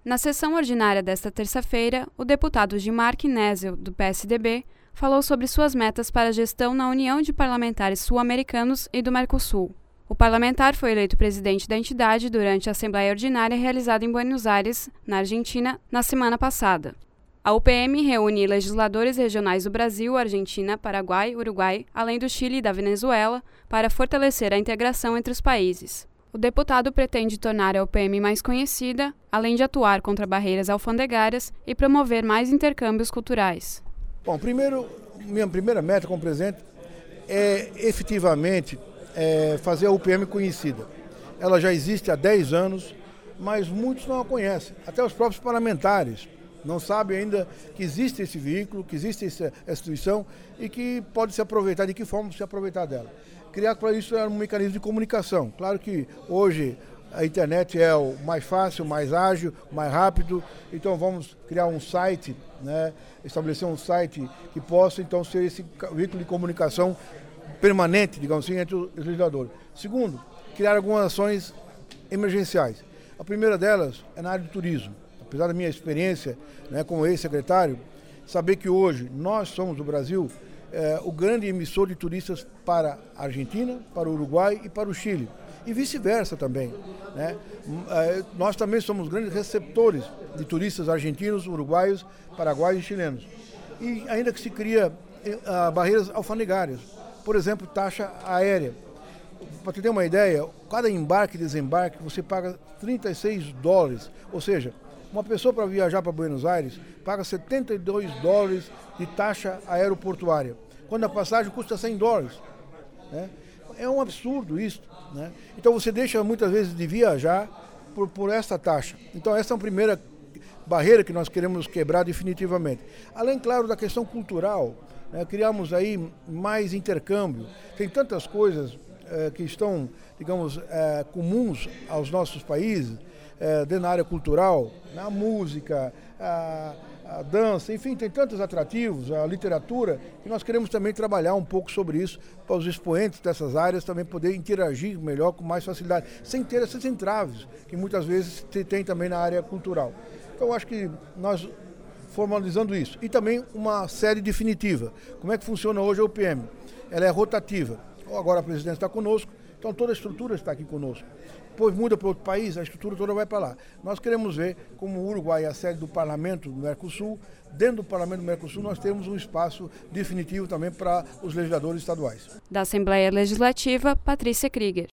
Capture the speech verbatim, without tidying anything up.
Na sessão ordinária desta terça-feira, o deputado Gilmar Knezzel, do P S D B, falou sobre suas metas para a gestão na União de Parlamentares Sul-Americanos e do Mercosul. O parlamentar foi eleito presidente da entidade durante a Assembleia Ordinária realizada em Buenos Aires, na Argentina, na semana passada. A U P M reúne legisladores regionais do Brasil, Argentina, Paraguai, Uruguai, além do Chile e da Venezuela, para fortalecer a integração entre os países. O deputado pretende tornar a U P M mais conhecida, além de atuar contra barreiras alfandegárias e promover mais intercâmbios culturais. Bom, primeiro, minha primeira meta como presidente é efetivamente é, fazer a U P M conhecida. Ela já existe há dez anos, mas muitos não a conhecem, até os próprios parlamentares não sabem ainda que existe esse veículo, que existe essa instituição e que pode se aproveitar, de que forma se aproveitar dela. Criar para isso um mecanismo de comunicação. Claro que hoje a internet é o mais fácil, mais ágil, mais rápido, então vamos criar um site, né, estabelecer um site que possa então ser esse veículo de comunicação permanente, digamos assim, entre os legisladores. Segundo, criar algumas ações emergenciais. A primeira delas é na área do turismo. Apesar da minha experiência, né, como ex-secretário, saber que hoje nós somos, do Brasil, é, o grande emissor de turistas para a Argentina, para o Uruguai e para o Chile. E vice-versa também, né? É, nós também somos grandes receptores de turistas argentinos, uruguaios, paraguaios e chilenos. E ainda que se cria é, barreiras alfandegárias, por exemplo, taxa aérea. Para te ter uma ideia, cada embarque e desembarque você paga trinta e seis dólares, ou seja, uma pessoa para viajar para Buenos Aires paga setenta e dois dólares de taxa aeroportuária, quando a passagem custa cem dólares. Né? É um absurdo isso. Né? Então você deixa muitas vezes de viajar por, por essa taxa. Então essa é a primeira barreira que nós queremos quebrar definitivamente. Além, claro, da questão cultural, né? Criamos aí mais intercâmbio. Tem tantas coisas eh, que estão, digamos, eh, comuns aos nossos países, É, dentro da área cultural, na música, a, a dança, enfim, tem tantos atrativos, a literatura, que nós queremos também trabalhar um pouco sobre isso, para os expoentes dessas áreas também poder interagir melhor, com mais facilidade, sem ter esses entraves, que muitas vezes se tem também na área cultural. Então, acho que nós formalizando isso. E também uma sede definitiva. Como é que funciona hoje a U P M? Ela é rotativa. Agora a presidência está conosco, então toda a estrutura está aqui conosco. Depois muda para outro país, a estrutura toda vai para lá. Nós queremos ver como o Uruguai é a sede do Parlamento do Mercosul. Dentro do Parlamento do Mercosul nós temos um espaço definitivo também para os legisladores estaduais. Da Assembleia Legislativa, Patrícia Krieger.